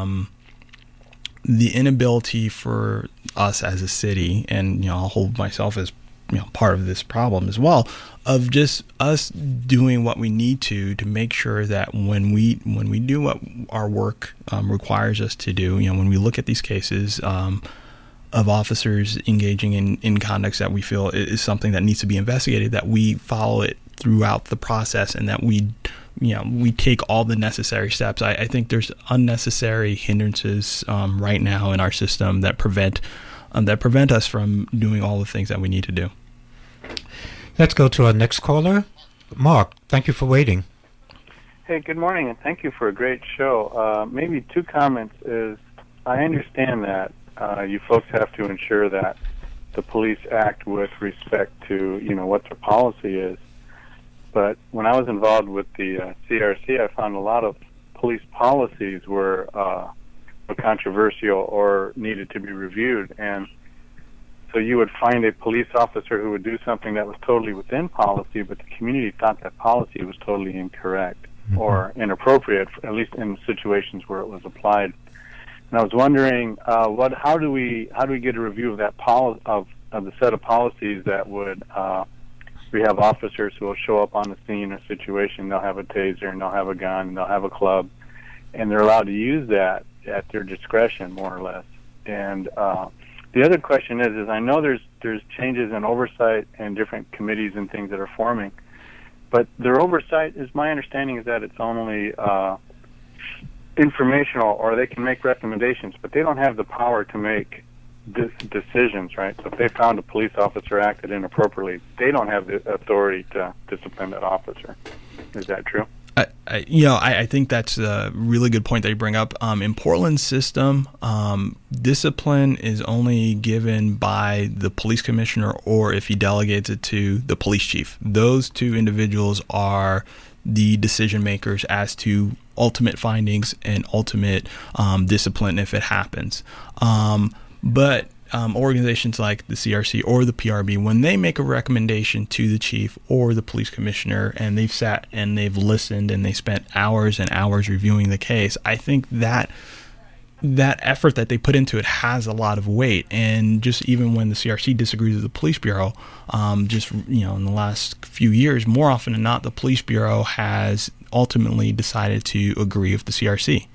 the inability for us as a city, and I'll hold myself as part of this problem as well, of just us doing what we need to make sure that when we do what our work requires us to do, when we look at these cases of officers engaging in conducts that we feel is something that needs to be investigated, that we follow it throughout the process, and that we take all the necessary steps. I think there's unnecessary hindrances right now in our system that prevent us from doing all the things that we need to do. Let's go to our next caller. Mark, thank you for waiting. Hey, good morning, and thank you for a great show. Maybe two comments is, I understand that you folks have to ensure that the police act with respect to, what their policy is. But when I was involved with the CRC, I found a lot of police policies were controversial or needed to be reviewed. And so you would find a police officer who would do something that was totally within policy, but the community thought that policy was totally incorrect or inappropriate, at least in situations where it was applied. And I was wondering, how do we get a review of that of the set of policies that would we have officers who will show up on the scene or situation, they'll have a taser, and they'll have a gun, and they'll have a club, and they're allowed to use that at their discretion, more or less. And the other question is I know there's changes in oversight and different committees and things that are forming, but their oversight, is my understanding, is that it's only informational, or they can make recommendations, but they don't have the power to make decisions, right? So if they found a police officer acted inappropriately, they don't have the authority to discipline that officer. Is that true? I think that's a really good point that you bring up. In Portland's system, discipline is only given by the police commissioner, or if he delegates it to the police chief. Those two individuals are the decision makers as to ultimate findings and ultimate discipline if it happens. But organizations like the CRC or the PRB, when they make a recommendation to the chief or the police commissioner, and they've sat and they've listened and they spent hours and hours reviewing the case, I think that effort that they put into it has a lot of weight. And just even when the CRC disagrees with the police bureau, in the last few years, more often than not, the police bureau has ultimately decided to agree with the CRC.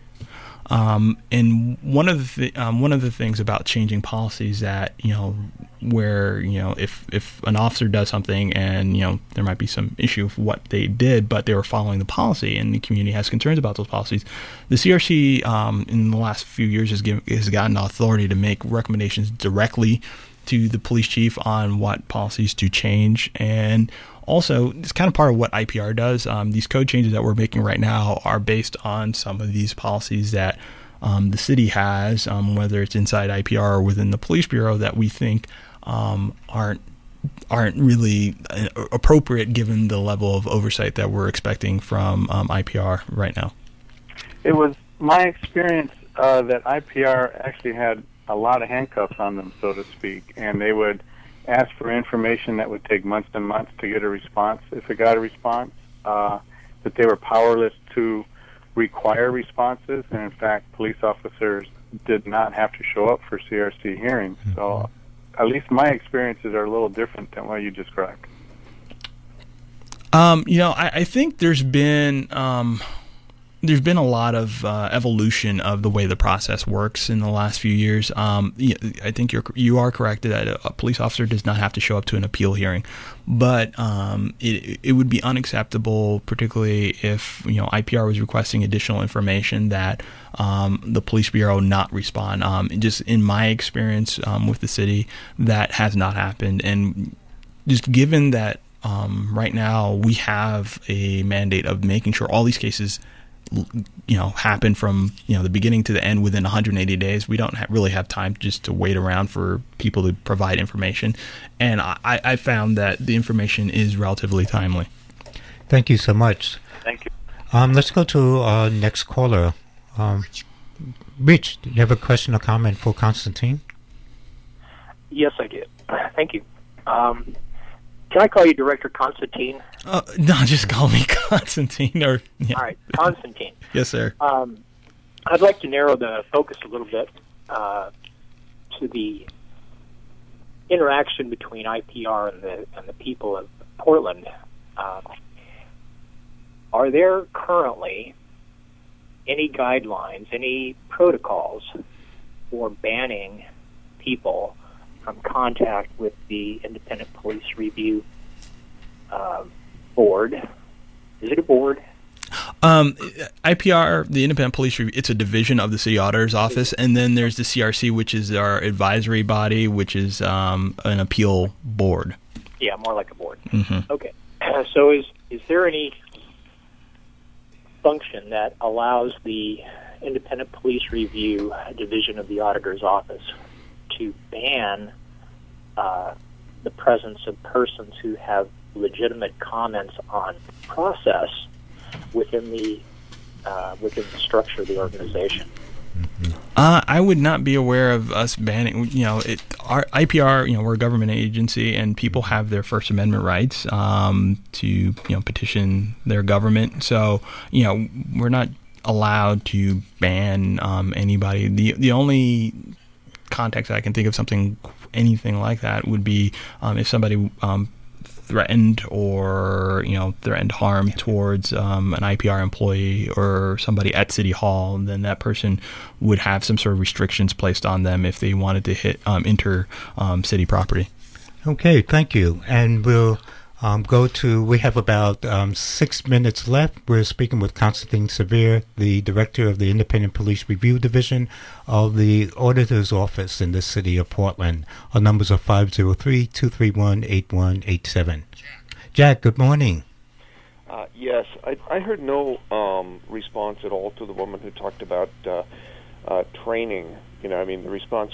And one of the things about changing policies that, where, if an officer does something and, there might be some issue with what they did, but they were following the policy and the community has concerns about those policies, the CRC, in the last few years has gotten authority to make recommendations directly to the police chief on what policies to change. And also, it's kind of part of what IPR does. These code changes that we're making right now are based on some of these policies that the city has, whether it's inside IPR or within the police bureau, that we think aren't really appropriate given the level of oversight that we're expecting from IPR right now. It was my experience that IPR actually had a lot of handcuffs on them, so to speak, and they would ask for information that would take months and months to get a response. If it got a response, that they were powerless to require responses, and in fact, police officers did not have to show up for CRC hearings. So at least my experiences are a little different than what you described. I think there's been there's been a lot of evolution of the way the process works in the last few years. I think you are correct that a police officer does not have to show up to an appeal hearing, but it would be unacceptable, particularly if IPR was requesting additional information, that the police bureau not respond. Just in my experience with the city, that has not happened, and just given that right now we have a mandate of making sure all these cases happen from the beginning to the end within 180 days. We don't really have time just to wait around for people to provide information, and I found that the information is relatively timely. Thank you so much. Thank you. Let's go to our next caller. Rich, do you have a question or comment for Constantine? Yes, I do. Thank you. Can I call you Director Constantine? No, just call me Constantine. All right, Constantine. Yes, sir. I'd like to narrow the focus a little bit to the interaction between IPR and the people of Portland. Are there currently any guidelines, any protocols for banning people from contact with the Independent Police Review Board? Is it a board? IPR, the Independent Police Review, it's a division of the City Auditor's Office, and then there's the CRC, which is our advisory body, which is an appeal board. Yeah, more like a board. Mm-hmm. Okay. So is there any function that allows the Independent Police Review division of the Auditor's Office to ban the presence of persons who have legitimate comments on process within the structure of the organization? I would not be aware of us banning. Our IPR, we're a government agency, and people have their First Amendment rights to petition their government. So we're not allowed to ban anybody. The only context I can think of anything like that would be if somebody threatened harm towards an IPR employee or somebody at City Hall, then that person would have some sort of restrictions placed on them if they wanted to enter city property. Okay, thank you. And we'll we have about 6 minutes left. We're speaking with Constantine Severe, the director of the Independent Police Review Division of the Auditor's Office in the city of Portland. Our numbers are 503-231-8187. Jack, good morning. Yes, I heard no response at all to the woman who talked about training. The response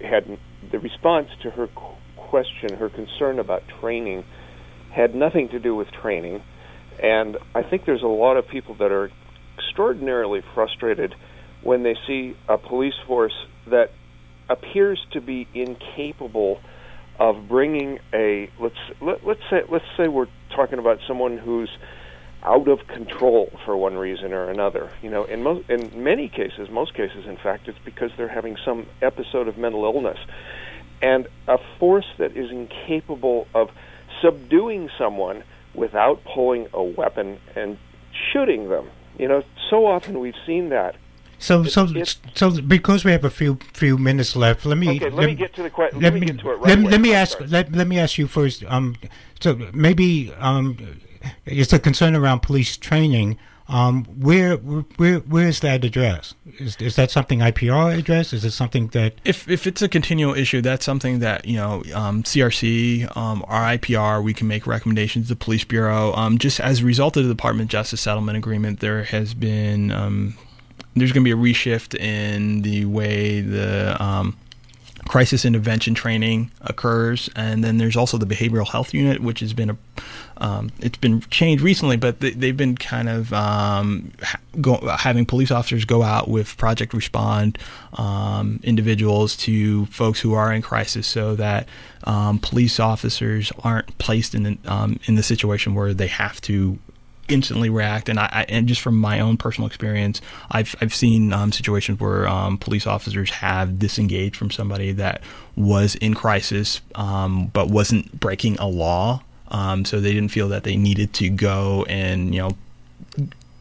to her question, her concern about training, had nothing to do with training, and I think there's a lot of people that are extraordinarily frustrated when they see a police force that appears to be incapable of bringing let's say we're talking about someone who's out of control for one reason or another. In many cases, most cases, in fact, it's because they're having some episode of mental illness, and a force that is incapable of subduing someone without pulling a weapon and shooting them. So often we've seen that. So because we have a few minutes left, let me get to the question. Let me ask you first. So maybe it's a concern around police training. Where is that addressed? Is that something IPR addressed? Is it something that if it's a continual issue, that's something that CRC, our IPR, we can make recommendations to the police bureau. Just as a result of the Department of Justice settlement agreement, there has been there's going to be a reshift in the way the crisis intervention training occurs, and then there's also the behavioral health unit, which has been it's been changed recently, but they've been kind of having police officers go out with Project Respond individuals to folks who are in crisis, so that police officers aren't placed in the situation where they have to instantly react. And just from my own personal experience, I've seen situations where police officers have disengaged from somebody that was in crisis, but wasn't breaking a law. So they didn't feel that they needed to go and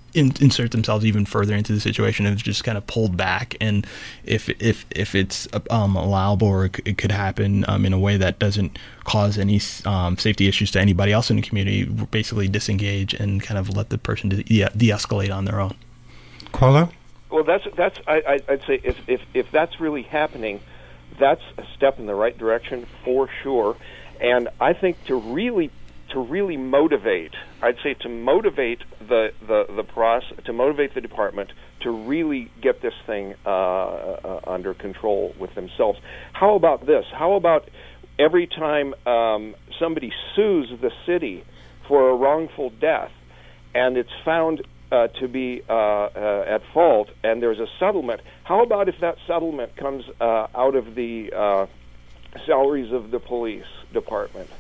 insert themselves even further into the situation and just kind of pulled back. And if it's allowable, or it could happen in a way that doesn't cause any safety issues to anybody else in the community, basically disengage and kind of let the person de-escalate on their own. Caller? Well, I'd say if that's really happening, that's a step in the right direction for sure. And I think to really motivate, I'd say to motivate the process, to motivate the department to really get this thing under control with themselves. How about this? How about every time somebody sues the city for a wrongful death, and it's found to be at fault, and there's a settlement, how about if that settlement comes out of the salaries of the police department?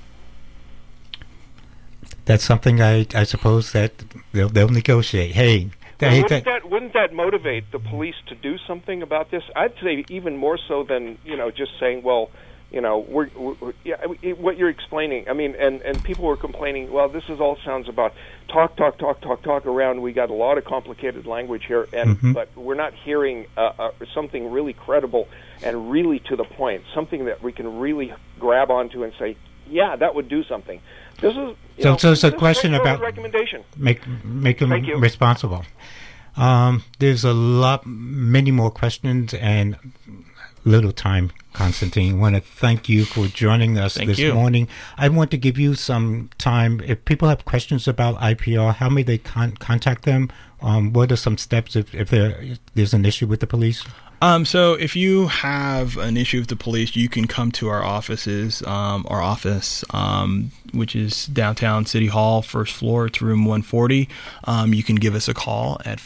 That's something I suppose that they'll negotiate. Hey, wouldn't that motivate the police to do something about this? I'd say even more so than just saying, well, we're what you're explaining. I mean, and people were complaining. Well, this all sounds about talk around. We got a lot of complicated language here, and but we're not hearing something really credible and really to the point. Something that we can really grab onto and say, yeah, that would do something. This is so it's a question about recommendation. Make them responsible. There's many more questions and little time, Constantine. I want to thank you for joining us this morning. I want to give you some time. If people have questions about IPR, how may they contact them? What are some steps if there's an issue with the police? So if you have an issue with the police, you can come to our offices. Our office, which is downtown City Hall, first floor, it's room 140. You can give us a call at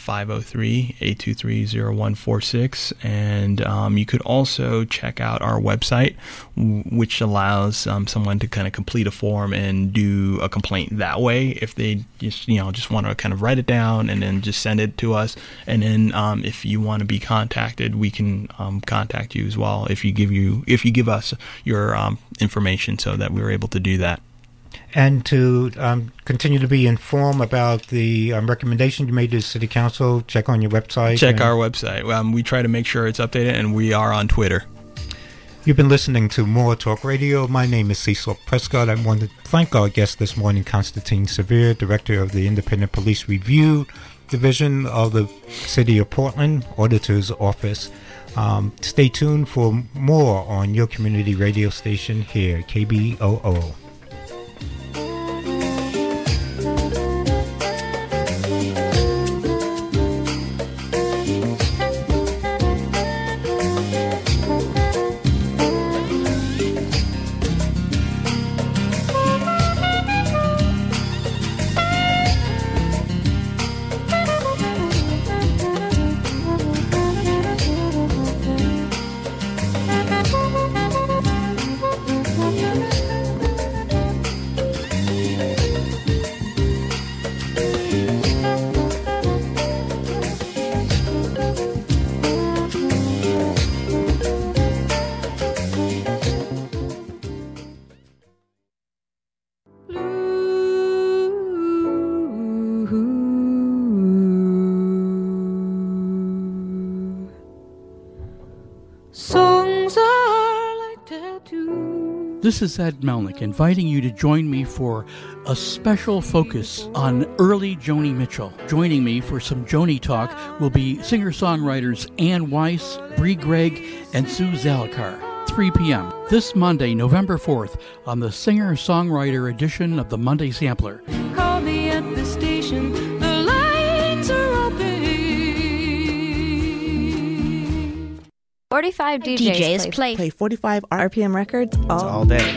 503-823-0146. And you could also check out our website, which allows someone to kind of complete a form and do a complaint that way if they just want to kind of write it down and then just send it to us. And then if you want to be contacted, we can contact you as well if you give us your information so that we're able to do that. And to continue to be informed about the recommendation you made to the City Council, check on your website. Check our website. We try to make sure it's updated, and we are on Twitter. You've been listening to More Talk Radio. My name is Cecil Prescott. I want to thank our guest this morning, Constantine Severe, Director of the Independent Police Review Division of the City of Portland, Auditor's Office. Stay tuned for more on your community radio station here, KBOO. This is Ed Melnick inviting you to join me for a special focus on early Joni Mitchell. Joining me for some Joni talk will be singer-songwriters Ann Weiss, Bree Gregg, and Sue Zalakar. 3 p.m. this Monday, November 4th, on the singer-songwriter edition of the Monday Sampler. Call me at the station. The lights are open. 45 DJs play 45 RPM records all day.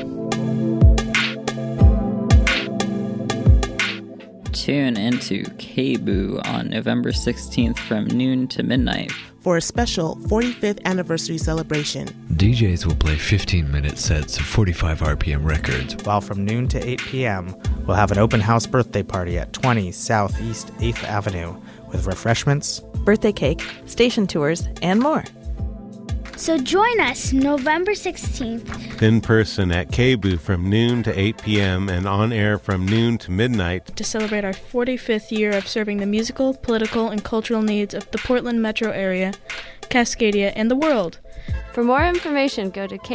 Tune into KBOO on November 16th from noon to midnight for a special 45th anniversary celebration. DJs will play 15-minute sets of 45 RPM records. While from noon to 8 p.m., we'll have an open house birthday party at 20 Southeast 8th Avenue with refreshments, birthday cake, station tours, and more. So join us November 16th in person at KBOO from noon to 8 p.m. and on air from noon to midnight to celebrate our 45th year of serving the musical, political, and cultural needs of the Portland metro area, Cascadia, and the world. For more information, go to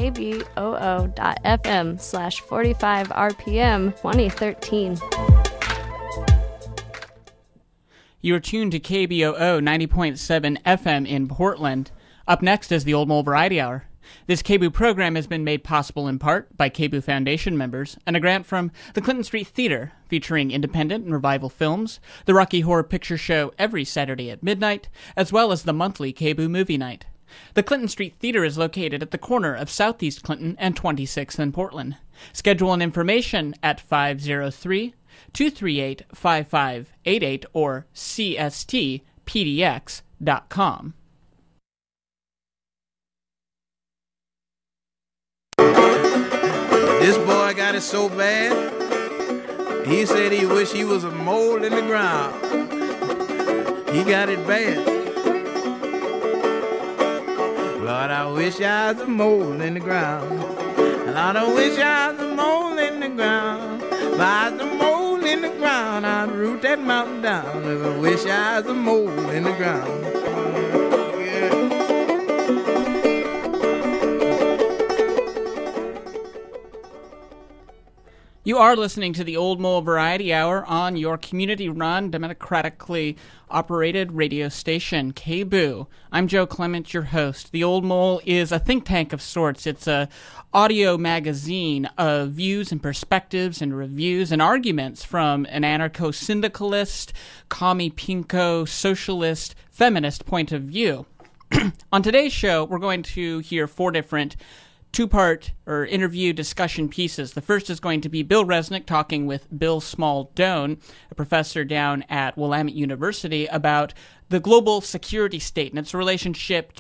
kboo.fm/45rpm 2013. You are tuned to KBOO 90.7 FM in Portland. Up next is the Old Mole Variety Hour. This KBOO program has been made possible in part by KBOO Foundation members and a grant from the Clinton Street Theater, featuring independent and revival films, the Rocky Horror Picture Show every Saturday at midnight, as well as the monthly KBOO Movie Night. The Clinton Street Theater is located at the corner of Southeast Clinton and 26th in Portland. Schedule and information at 503-238-5588 or cstpdx.com. This boy got it so bad, he said he wished he was a mole in the ground. He got it bad. Lord, I wish I was a mole in the ground. Lord, I wish I was a mole in the ground. If I was a mole in the ground, I'd root that mountain down. If I wish I was a mole in the ground. You are listening to the Old Mole Variety Hour on your community-run, democratically operated radio station, KBOO. I'm Joe Clement, your host. The Old Mole is a think tank of sorts. It's a audio magazine of views and perspectives and reviews and arguments from an anarcho-syndicalist, commie pinko, socialist, feminist point of view. On today's show, we're going to hear 4 different two-part or interview discussion pieces. The first is going to be Bill Resnick talking with Bill Small-Doan, a professor down at Willamette University, about the global security state and its relationship